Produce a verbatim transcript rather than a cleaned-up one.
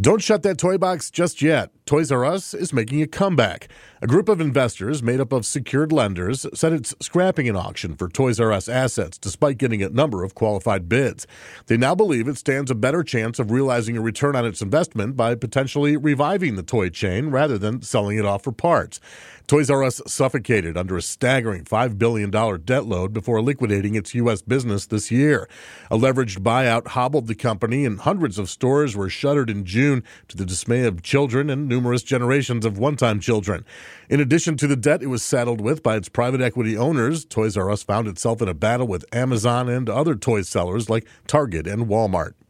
Don't shut that toy box just yet. Toys R Us is making a comeback. A group of investors made up of secured lenders said it's scrapping an auction for Toys R Us assets despite getting a number of qualified bids. They now believe it stands a better chance of realizing a return on its investment by potentially reviving the toy chain rather than selling it off for parts. Toys R Us suffocated under a staggering five billion dollars debt load before liquidating its U S business this year. A leveraged buyout hobbled the company, and hundreds of stores were shuttered in June to the dismay of children and numerous generations of one-time children. In addition to the debt it was saddled with by its private equity owners, Toys R Us found itself in a battle with Amazon and other toy sellers like Target and Walmart.